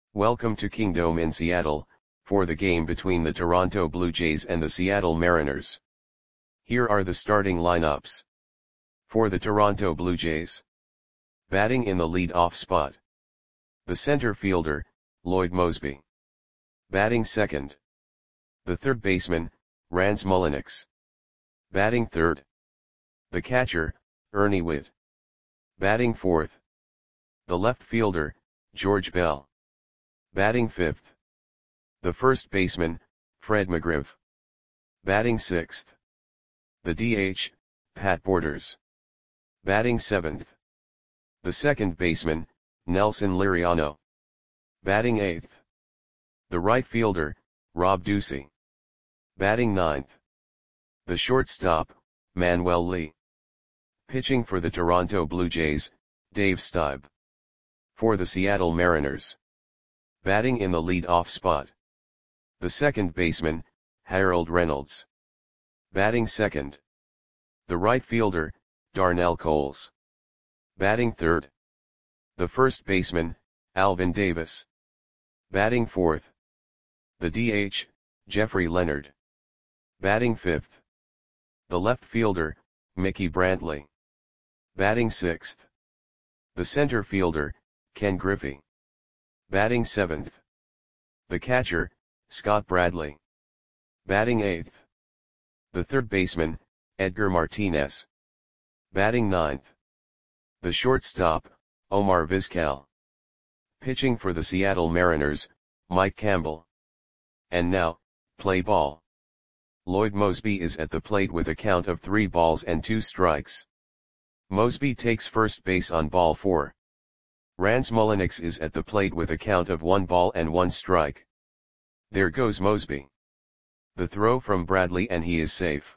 Welcome to Kingdome in Seattle, for the game between the Toronto Blue Jays and the Seattle Mariners. Here are the starting lineups. For the Toronto Blue Jays. Batting in the lead-off spot. The center fielder, Lloyd Moseby. Batting second. The third baseman, Rance Mulliniks. Batting third. The catcher, Ernie Whitt. Batting fourth. The left fielder, George Bell. Batting fifth. The first baseman, Fred McGriff. Batting sixth. The DH, Pat Borders. Batting seventh. The second baseman, Nelson Liriano. Batting eighth. The right fielder, Rob Ducey. Batting ninth. The shortstop, Manuel Lee. Pitching for the Toronto Blue Jays, Dave Stieb. For the Seattle Mariners. Batting in the lead-off spot. The second baseman, Harold Reynolds. Batting second. The right fielder, Darnell Coles. Batting third. The first baseman, Alvin Davis. Batting fourth. The DH, Jeffrey Leonard. Batting fifth. The left fielder, Mickey Brantley. Batting sixth. The center fielder, Ken Griffey. Batting seventh. The catcher, Scott Bradley. Batting eighth. The third baseman, Edgar Martinez. Batting ninth. The shortstop, Omar Vizquel. Pitching for the Seattle Mariners, Mike Campbell. And now, play ball. Lloyd Moseby is at the plate with a count of 3 balls and 2 strikes. Moseby takes first base on ball 4. Rance Mulliniks is at the plate with a count of 1 ball and 1 strike. There goes Moseby. The throw from Bradley and he is safe.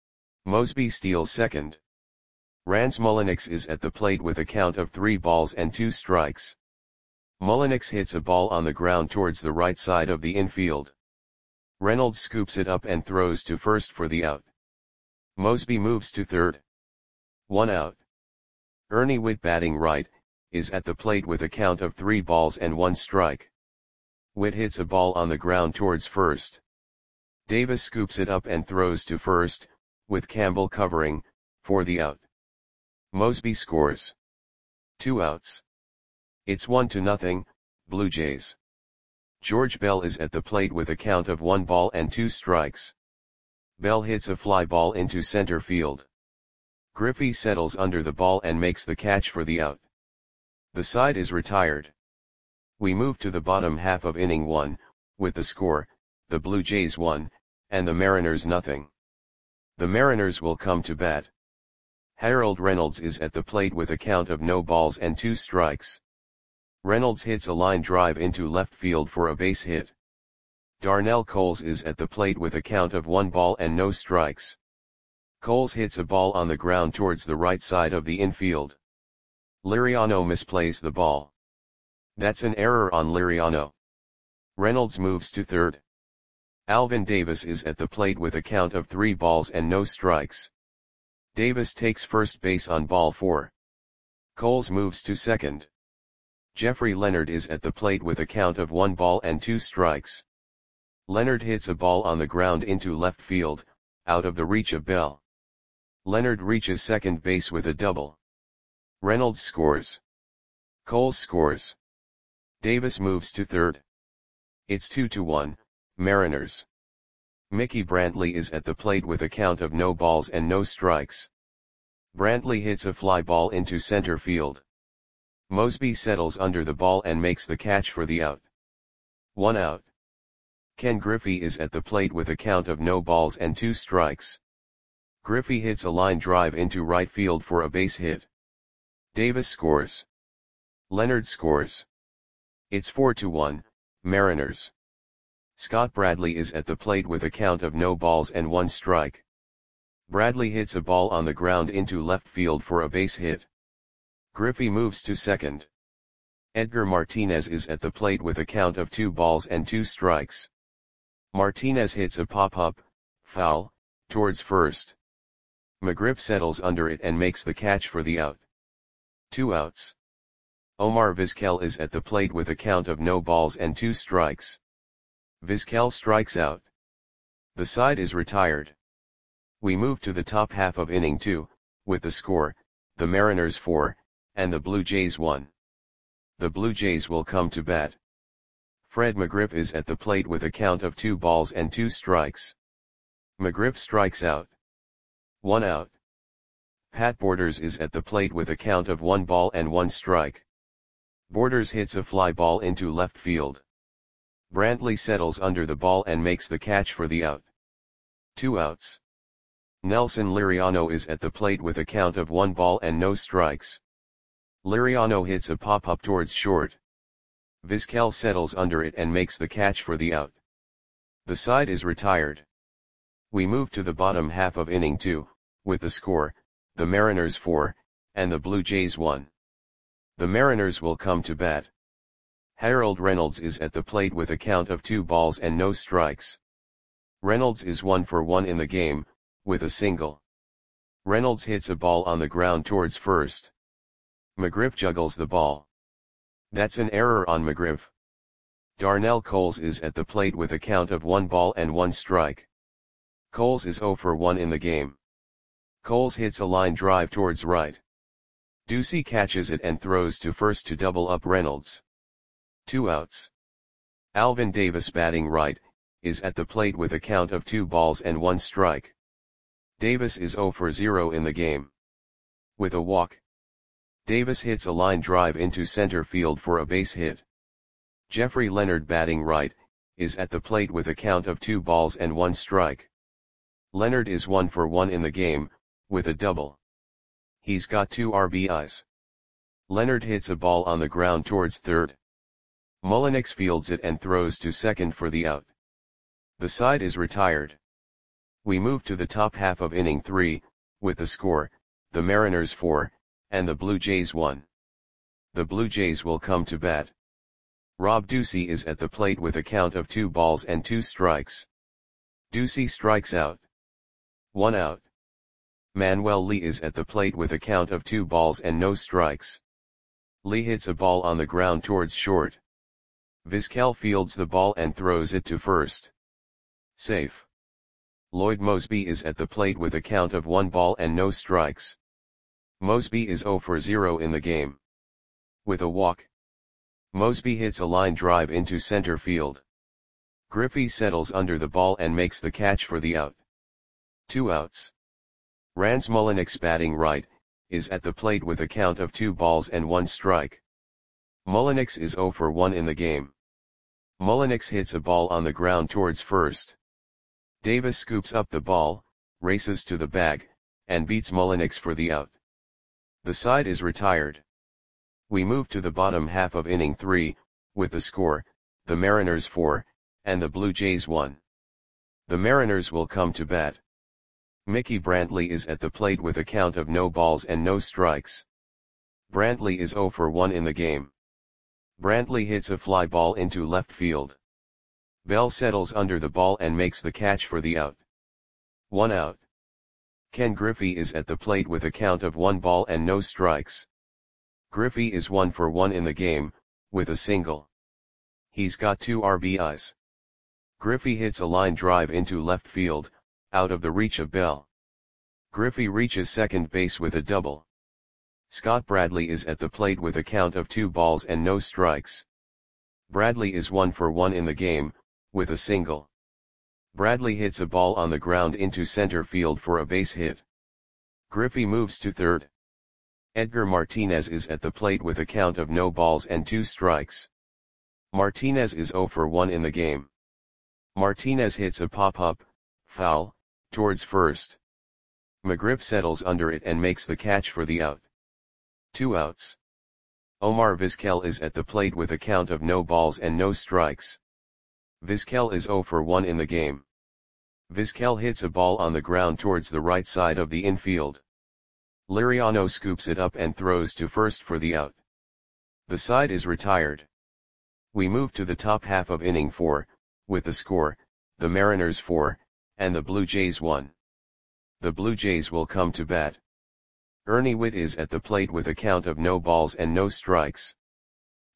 Moseby steals second. Rance Mulliniks is at the plate with a count of 3 balls and 2 strikes. Mulliniks hits a ball on the ground towards the right side of the infield. Reynolds scoops it up and throws to first for the out. Moseby moves to third. 1 out. Ernie Whitt, batting right, is at the plate with a count of 3 balls and 1 strike. Whitt hits a ball on the ground towards first. Davis scoops it up and throws to first, with Campbell covering, for the out. Moseby scores. 2 outs. It's 1-0, Blue Jays. George Bell is at the plate with a count of 1 ball and 2 strikes. Bell hits a fly ball into center field. Griffey settles under the ball and makes the catch for the out. The side is retired. We move to the bottom half of inning 1, with the score, the Blue Jays 1, and the Mariners 0. The Mariners will come to bat. Harold Reynolds is at the plate with a count of no balls and 2 strikes. Reynolds hits a line drive into left field for a base hit. Darnell Coles is at the plate with a count of 1 ball and no strikes. Coles hits a ball on the ground towards the right side of the infield. Liriano misplays the ball. That's an error on Liriano. Reynolds moves to third. Alvin Davis is at the plate with a count of 3 balls and no strikes. Davis takes first base on ball 4. Coles moves to second. Jeffrey Leonard is at the plate with a count of 1 ball and 2 strikes. Leonard hits a ball on the ground into left field, out of the reach of Bell. Leonard reaches second base with a double. Reynolds scores. Coles scores. Davis moves to third. It's 2-1, Mariners. Mickey Brantley is at the plate with a count of no balls and no strikes. Brantley hits a fly ball into center field. Moseby settles under the ball and makes the catch for the out. 1 out. Ken Griffey is at the plate with a count of no balls and 2 strikes. Griffey hits a line drive into right field for a base hit. Davis scores. Leonard scores. It's 4-1, Mariners. Scott Bradley is at the plate with a count of no balls and 1 strike. Bradley hits a ball on the ground into left field for a base hit. Griffey moves to second. Edgar Martinez is at the plate with a count of 2 balls and 2 strikes. Martinez hits a pop-up, foul, towards first. McGriff settles under it and makes the catch for the out. 2 outs. Omar Vizquel is at the plate with a count of no balls and 2 strikes. Vizquel strikes out. The side is retired. We move to the top half of inning 2, with the score, the Mariners 4, and the Blue Jays 1. The Blue Jays will come to bat. Fred McGriff is at the plate with a count of 2 balls and 2 strikes. McGriff strikes out. 1 out. Pat Borders is at the plate with a count of 1 ball and 1 strike. Borders hits a fly ball into left field. Brantley settles under the ball and makes the catch for the out. 2 outs. Nelson Liriano is at the plate with a count of 1 ball and no strikes. Liriano hits a pop-up towards short. Vizquel settles under it and makes the catch for the out. The side is retired. We move to the bottom half of inning 2, with the score, the Mariners 4, and the Blue Jays 1. The Mariners will come to bat. Harold Reynolds is at the plate with a count of 2 balls and no strikes. Reynolds is 1 for 1 in the game, with a single. Reynolds hits a ball on the ground towards first. McGriff juggles the ball. That's an error on McGriff. Darnell Coles is at the plate with a count of 1 ball and 1 strike. Coles is 0 for 1 in the game. Coles hits a line drive towards right. Ducey catches it and throws to first to double up Reynolds. 2 outs. Alvin Davis, batting right, is at the plate with a count of 2 balls and 1 strike. Davis is 0 for 0 in the game. With a walk. Davis hits a line drive into center field for a base hit. Jeffrey Leonard, batting right, is at the plate with a count of 2 balls and 1 strike. Leonard is 1 for 1 in the game, with a double. He's got 2 RBIs. Leonard hits a ball on the ground towards third. Mullenix fields it and throws to second for the out. The side is retired. We move to the top half of inning 3, with the score, the Mariners 4, and the Blue Jays 1. The Blue Jays will come to bat. Rob Ducey is at the plate with a count of 2 balls and 2 strikes. Ducey strikes out. 1 out. Manuel Lee is at the plate with a count of 2 balls and no strikes. Lee hits a ball on the ground towards short. Vizquel fields the ball and throws it to first. Safe. Lloyd Mosby is at the plate with a count of 1 ball and no strikes. Mosby is 0 for 0 in the game. With a walk. Mosby hits a line drive into center field. Griffey settles under the ball and makes the catch for the out. 2 outs. Rance Mullenix, batting right, is at the plate with a count of 2 balls and 1 strike. Mullenix is 0 for 1 in the game. Mullenix hits a ball on the ground towards first. Davis scoops up the ball, races to the bag, and beats Mullenix for the out. The side is retired. We move to the bottom half of inning 3, with the score, the Mariners 4, and the Blue Jays 1. The Mariners will come to bat. Mickey Brantley is at the plate with a count of no balls and no strikes. Brantley is 0 for 1 in the game. Brantley hits a fly ball into left field. Bell settles under the ball and makes the catch for the out. 1 out. Ken Griffey is at the plate with a count of 1 ball and no strikes. Griffey is 1 for 1 in the game, with a single. He's got 2 RBIs. Griffey hits a line drive into left field, out of the reach of Bell. Griffey reaches second base with a double. Scott Bradley is at the plate with a count of 2 balls and no strikes. Bradley is 1 for 1 in the game, with a single. Bradley hits a ball on the ground into center field for a base hit. Griffey moves to third. Edgar Martinez is at the plate with a count of no balls and 2 strikes. Martinez is 0 for 1 in the game. Martinez hits a pop-up, foul, towards first. McGriff settles under it and makes the catch for the out. 2 outs. Omar Vizquel is at the plate with a count of no balls and no strikes. Vizquel is 0 for 1 in the game. Vizquel hits a ball on the ground towards the right side of the infield. Liriano scoops it up and throws to first for the out. The side is retired. We move to the top half of inning 4, with the score, the Mariners 4, and the Blue Jays 1. The Blue Jays will come to bat. Ernie Whitt is at the plate with a count of no balls and no strikes.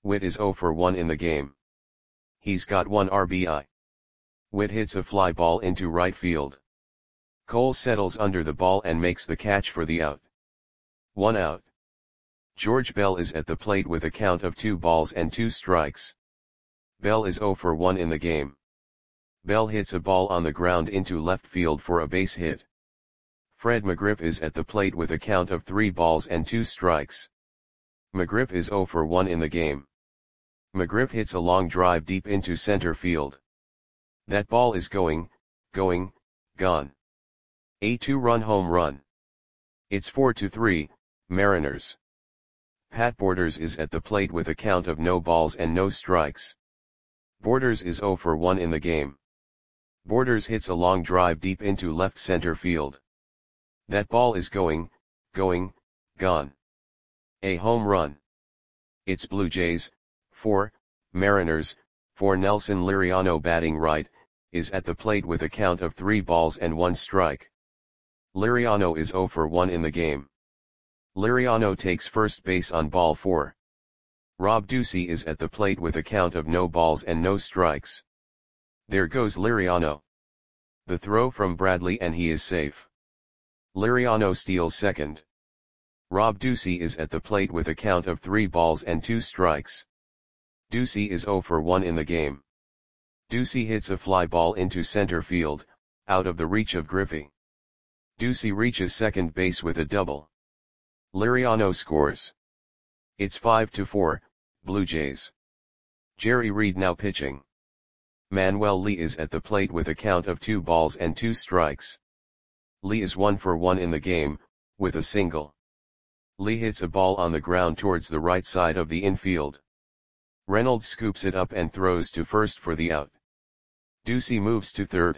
Witt is 0 for 1 in the game. He's got 1 RBI. Witt hits a fly ball into right field. Cole settles under the ball and makes the catch for the out. 1 out. George Bell is at the plate with a count of 2 balls and 2 strikes. Bell is 0 for 1 in the game. Bell hits a ball on the ground into left field for a base hit. Fred McGriff is at the plate with a count of 3 balls and 2 strikes. McGriff is 0 for 1 in the game. McGriff hits a long drive deep into center field. That ball is gone. A 2-run home run. It's 4-3, Mariners. Pat Borders is at the plate with a count of no balls and no strikes. Borders is 0 for 1 in the game. Borders hits a long drive deep into left center field. That ball is gone. A home run. It's Blue Jays, 4, Mariners, 4. Nelson Liriano batting right, is at the plate with a count of 3 balls and 1 strike. Liriano is 0 for 1 in the game. Liriano takes first base on ball 4. Rob Ducey is at the plate with a count of no balls and no strikes. There goes Liriano. The throw from Bradley and he is safe. Liriano steals second. Rob Ducey is at the plate with a count of 3 balls and 2 strikes. Ducey is 0 for 1 in the game. Ducey hits a fly ball into center field, out of the reach of Griffey. Ducey reaches second base with a double. Liriano scores. It's 5-4, Blue Jays. Jerry Reed now pitching. Manuel Lee is at the plate with a count of 2 balls and 2 strikes. Lee is 1 for 1 in the game, with a single. Lee hits a ball on the ground towards the right side of the infield. Reynolds scoops it up and throws to first for the out. Ducey moves to third.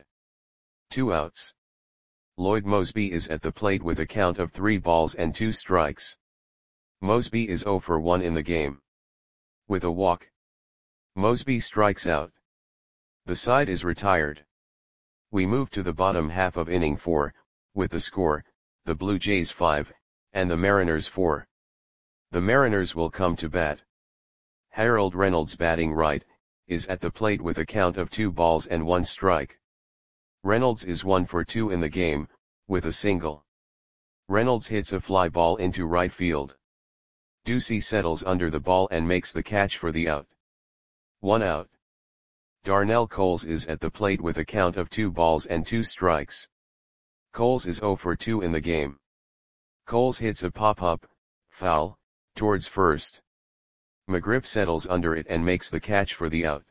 2 outs. Lloyd Moseby is at the plate with a count of 3 balls and 2 strikes. Moseby is 0 for 1 in the game. With a walk, Moseby strikes out. The side is retired. We move to the bottom half of inning 4, with the score, the Blue Jays 5, and the Mariners 4. The Mariners will come to bat. Harold Reynolds batting right, is at the plate with a count of 2 balls and 1 strike. Reynolds is 1 for 2 in the game, with a single. Reynolds hits a fly ball into right field. Ducey settles under the ball and makes the catch for the out. 1 out. Darnell Coles is at the plate with a count of 2 balls and 2 strikes. Coles is 0 for 2 in the game. Coles hits a pop-up, foul, towards first. McGriff settles under it and makes the catch for the out.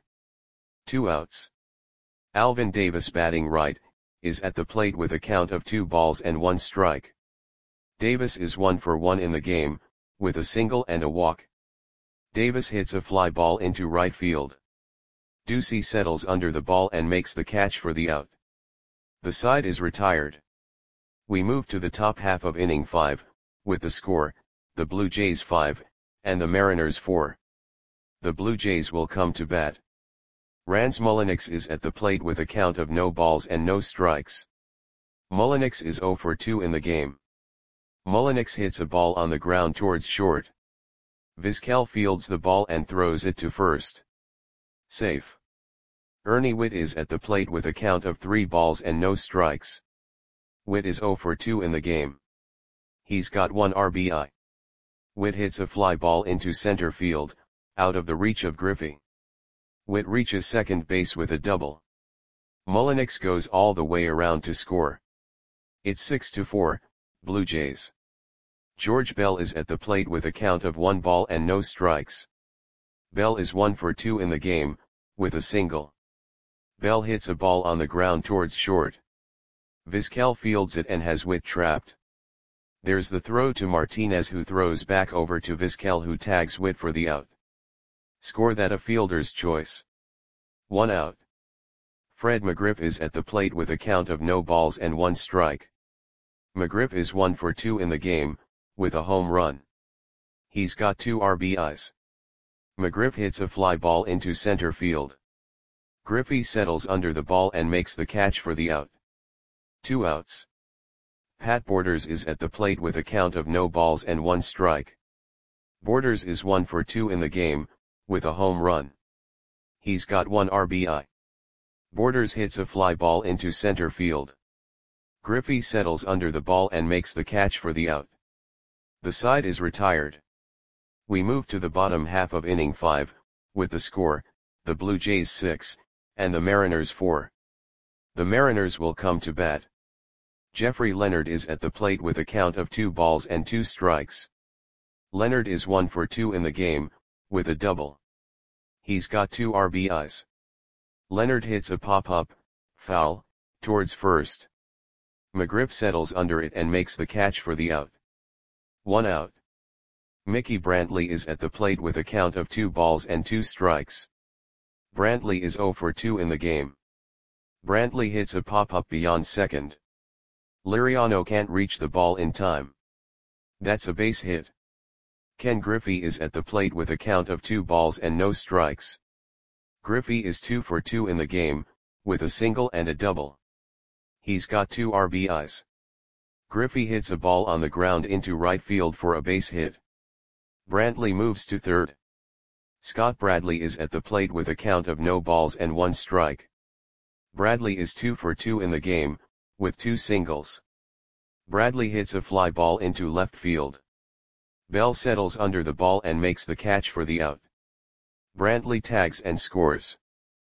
2 outs. Alvin Davis batting right, is at the plate with a count of 2 balls and 1 strike. Davis is 1 for 1 in the game, with a single and a walk. Davis hits a fly ball into right field. Ducey settles under the ball and makes the catch for the out. The side is retired. We move to the top half of inning 5, with the score, the Blue Jays 5, and the Mariners 4. The Blue Jays will come to bat. Rans Mulliniks is at the plate with a count of no balls and no strikes. Mulliniks is 0 for 2 in the game. Mulliniks hits a ball on the ground towards short. Vizquel fields the ball and throws it to first. Safe. Ernie Witt is at the plate with a count of 3 balls and no strikes. Witt is 0 for 2 in the game. He's got 1 RBI. Witt hits a fly ball into center field, out of the reach of Griffey. Witt reaches second base with a double. Mulliniks goes all the way around to score. It's 6-4, Blue Jays. George Bell is at the plate with a count of 1 ball and no strikes. Bell is 1 for 2 in the game, with a single. Bell hits a ball on the ground towards short. Vizquel fields it and has Witt trapped. There's the throw to Martinez, who throws back over to Vizquel, who tags Witt for the out. Score that a fielder's choice. 1 out. Fred McGriff is at the plate with a count of no balls and 1 strike. McGriff is 1 for 2 in the game, with a home run. He's got 2 RBIs. McGriff hits a fly ball into center field. Griffey settles under the ball and makes the catch for the out. 2 outs. Pat Borders is at the plate with a count of no balls and 1 strike. Borders is 1 for 2 in the game, with a home run. He's got 1 RBI. Borders hits a fly ball into center field. Griffey settles under the ball and makes the catch for the out. The side is retired. We move to the bottom half of inning 5, with the score, the Blue Jays 6, and the Mariners 4. The Mariners will come to bat. Jeffrey Leonard is at the plate with a count of 2 balls and 2 strikes. Leonard is 1 for 2 in the game, with a double. He's got 2 RBIs. Leonard hits a pop-up, foul, towards first. McGriff settles under it and makes the catch for the out. 1 out. Mickey Brantley is at the plate with a count of 2 balls and 2 strikes. Brantley is 0 for 2 in the game. Brantley hits a pop-up beyond second. Liriano can't reach the ball in time. That's a base hit. Ken Griffey is at the plate with a count of 2 balls and no strikes. Griffey is 2 for 2 in the game, with a single and a double. He's got 2 RBIs. Griffey hits a ball on the ground into right field for a base hit. Brantley moves to third. Scott Bradley is at the plate with a count of no balls and 1 strike. Bradley is 2 for 2 in the game, with 2 singles. Bradley hits a fly ball into left field. Bell settles under the ball and makes the catch for the out. Brantley tags and scores.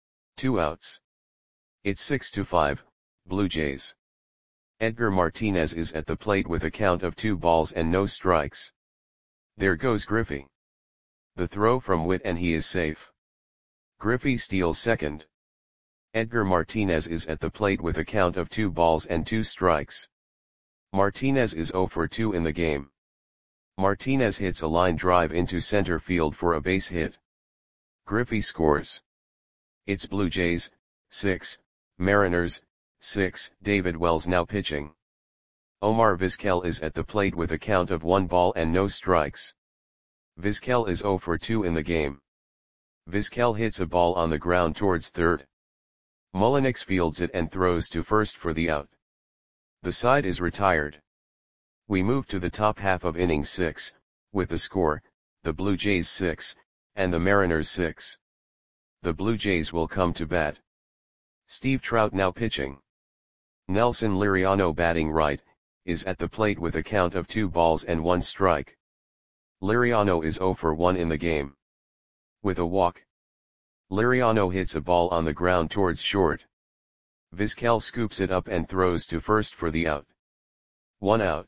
2 outs. It's 6-5, Blue Jays. Edgar Martinez is at the plate with a count of 2 balls and no strikes. There goes Griffey. The throw from Witt and he is safe. Griffey steals second. Edgar Martinez is at the plate with a count of 2 balls and 2 strikes. Martinez is 0 for 2 in the game. Martinez hits a line drive into center field for a base hit. Griffey scores. It's Blue Jays, 6, Mariners, 6. David Wells now pitching. Omar Vizquel is at the plate with a count of 1 ball and no strikes. Vizquel is 0 for 2 in the game. Vizquel hits a ball on the ground towards third. Mullenix fields it and throws to first for the out. The side is retired. We move to the top half of inning 6, with the score, the Blue Jays 6, and the Mariners 6. The Blue Jays will come to bat. Steve Trout now pitching. Nelson Liriano batting right, is at the plate with a count of 2 balls and 1 strike. Liriano is 0 for 1 in the game. With a walk. Liriano hits a ball on the ground towards short. Vizquel scoops it up and throws to first for the out. 1 out.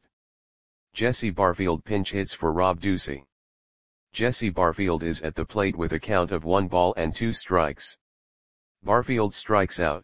Jesse Barfield pinch hits for Rob Ducey. Jesse Barfield is at the plate with a count of 1 ball and 2 strikes. Barfield strikes out.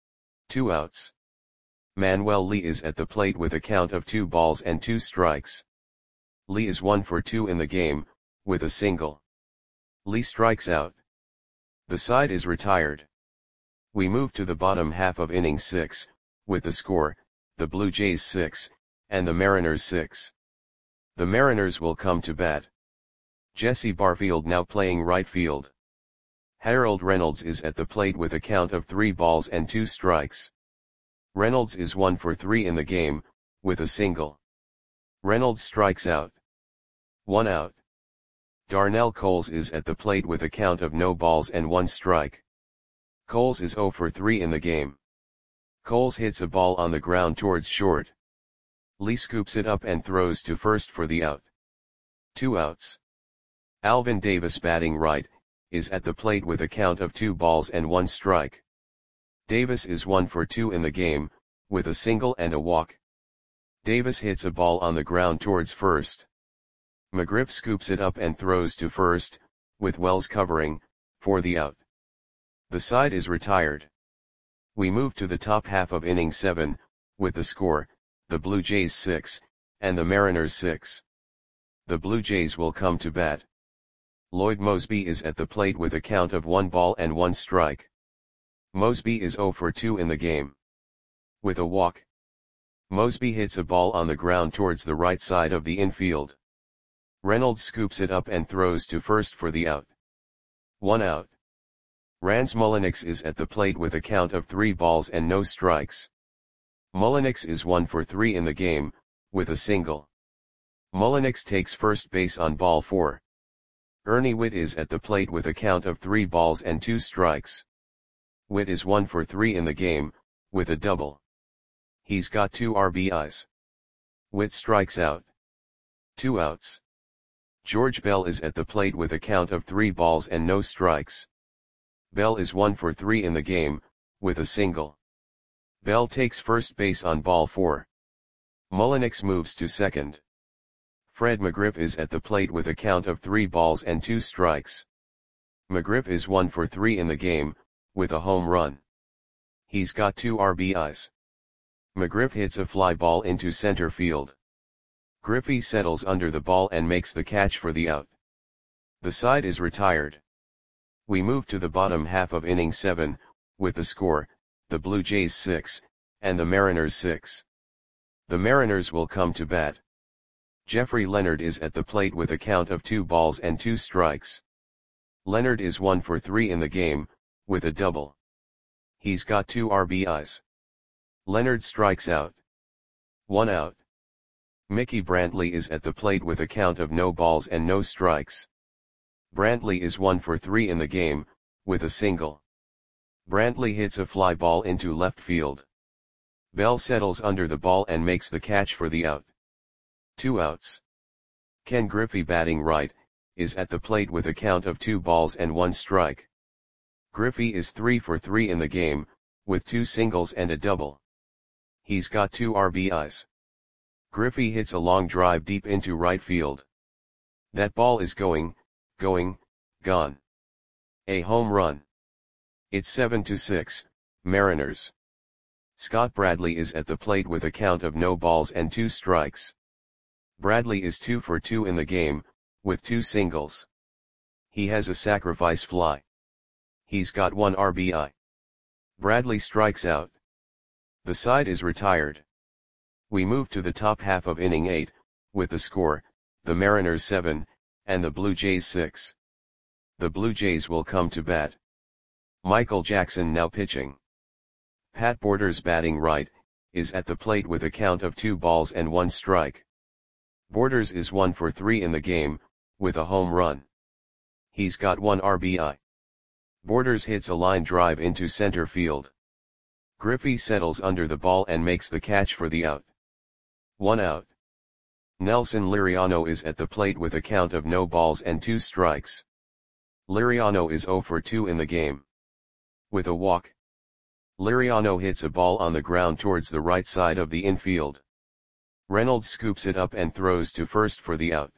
2 outs. Manuel Lee is at the plate with a count of 2 balls and 2 strikes. Lee is 1 for 2 in the game, with a single. Lee strikes out. The side is retired. We move to the bottom half of inning 6, with the score, the Blue Jays 6, and the Mariners 6. The Mariners will come to bat. Jesse Barfield now playing right field. Harold Reynolds is at the plate with a count of 3 balls and 2 strikes. Reynolds is 1 for 3 in the game, with a single. Reynolds strikes out. 1 out. Darnell Coles is at the plate with a count of no balls and 1 strike. Coles is 0 for 3 in the game. Coles hits a ball on the ground towards short. Lee scoops it up and throws to first for the out. 2 outs. Alvin Davis batting right, is at the plate with a count of 2 balls and 1 strike. Davis is 1 for 2 in the game, with a single and a walk. Davis hits a ball on the ground towards first. McGriff scoops it up and throws to first, with Wells covering, for the out. The side is retired. We move to the top half of inning 7, with the score, the Blue Jays 6, and the Mariners 6. The Blue Jays will come to bat. Lloyd Mosby is at the plate with a count of 1 ball and 1 strike. Mosby is 0 for 2 in the game. With a walk. Mosby hits a ball on the ground towards the right side of the infield. Reynolds scoops it up and throws to first for the out. 1 out. Rance Mullenix is at the plate with a count of 3 balls and no strikes. Mullenix is 1 for 3 in the game, with a single. Mullenix takes first base on ball 4. Ernie Whitt is at the plate with a count of 3 balls and 2 strikes. Whitt is 1 for 3 in the game, with a double. He's got 2 RBIs. Whitt strikes out. 2 outs. George Bell is at the plate with a count of 3 balls and no strikes. Bell is 1 for 3 in the game, with a single. Bell takes first base on ball 4. Mullenix moves to second. Fred McGriff is at the plate with a count of 3 balls and 2 strikes. McGriff is 1 for 3 in the game, with a home run. He's got 2 RBIs. McGriff hits a fly ball into center field. Griffey settles under the ball and makes the catch for the out. The side is retired. We move to the bottom half of inning 7, with the score, the Blue Jays 6, and the Mariners 6. The Mariners will come to bat. Jeffrey Leonard is at the plate with a count of 2 balls and 2 strikes. Leonard is 1 for 3 in the game, with a double. He's got 2 RBIs. Leonard strikes out. 1 out. Mickey Brantley is at the plate with a count of no balls and no strikes. Brantley is 1 for 3 in the game, with a single. Brantley hits a fly ball into left field. Bell settles under the ball and makes the catch for the out. 2 outs. Ken Griffey, batting right, is at the plate with a count of 2 balls and 1 strike. Griffey is 3 for 3 in the game, with 2 singles and a double. He's got 2 RBIs. Griffey hits a long drive deep into right field. That ball is going, gone. A home run. It's 7-6, Mariners. Scott Bradley is at the plate with a count of no balls and 2 strikes. Bradley is 2 for 2 in the game, with 2 singles. He has a sacrifice fly. He's got 1 RBI. Bradley strikes out. The side is retired. We move to the top half of inning 8, with the score, the Mariners 7, and the Blue Jays 6. The Blue Jays will come to bat. Michael Jackson now pitching. Pat Borders, batting right, is at the plate with a count of 2 balls and 1 strike. Borders is 1 for 3 in the game, with a home run. He's got 1 RBI. Borders hits a line drive into center field. Griffey settles under the ball and makes the catch for the out. 1 out. Nelson Liriano is at the plate with a count of no balls and 2 strikes. Liriano is 0 for 2 in the game. With a walk. Liriano hits a ball on the ground towards the right side of the infield. Reynolds scoops it up and throws to first for the out.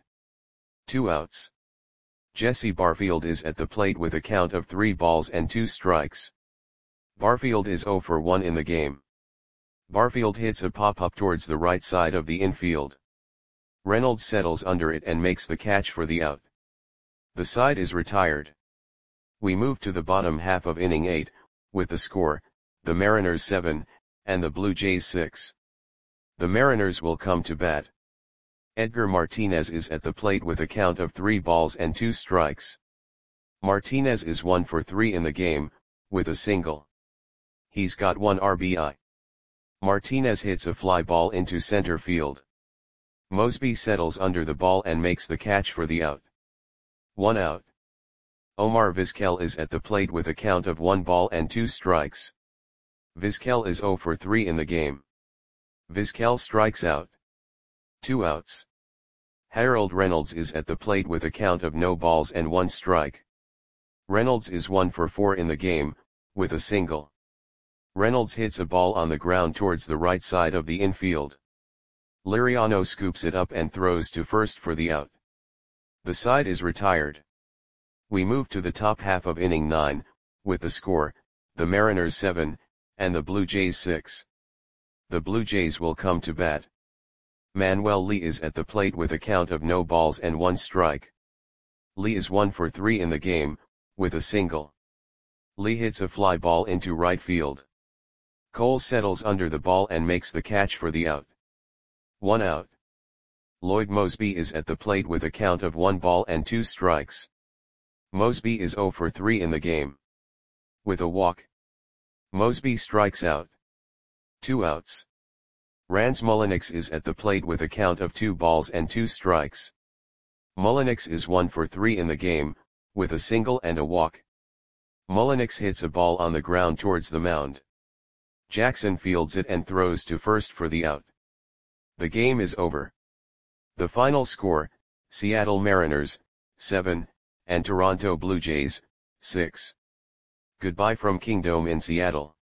2 outs. Jesse Barfield is at the plate with a count of 3 balls and 2 strikes. Barfield is 0 for 1 in the game. Barfield hits a pop-up towards the right side of the infield. Reynolds settles under it and makes the catch for the out. The side is retired. We move to the bottom half of inning 8, with the score, the Mariners 7, and the Blue Jays 6. The Mariners will come to bat. Edgar Martinez is at the plate with a count of 3 balls and 2 strikes. Martinez is 1 for 3 in the game, with a single. He's got 1 RBI. Martinez hits a fly ball into center field. Mosby settles under the ball and makes the catch for the out. 1 out. Omar Vizquel is at the plate with a count of 1 ball and 2 strikes. Vizquel is 0 for 3 in the game. Vizquel strikes out. 2 outs. Harold Reynolds is at the plate with a count of no balls and 1 strike. Reynolds is 1 for 4 in the game, with a single. Reynolds hits a ball on the ground towards the right side of the infield. Liriano scoops it up and throws to first for the out. The side is retired. We move to the top half of inning 9, with the score, the Mariners 7, and the Blue Jays 6. The Blue Jays will come to bat. Manuel Lee is at the plate with a count of no balls and 1 strike. Lee is 1 for 3 in the game, with a single. Lee hits a fly ball into right field. Cole settles under the ball and makes the catch for the out. 1 out. Lloyd Mosby is at the plate with a count of 1 ball and 2 strikes. Mosby is 0 for 3 in the game. With a walk. Mosby strikes out. 2 outs. Rance Mullenix is at the plate with a count of 2 balls and 2 strikes. Mullinix is 1 for 3 in the game, with a single and a walk. Mullinix hits a ball on the ground towards the mound. Jackson fields it and throws to first for the out. The game is over. The final score, Seattle Mariners, 7, and Toronto Blue Jays, 6. Goodbye from Kingdome in Seattle.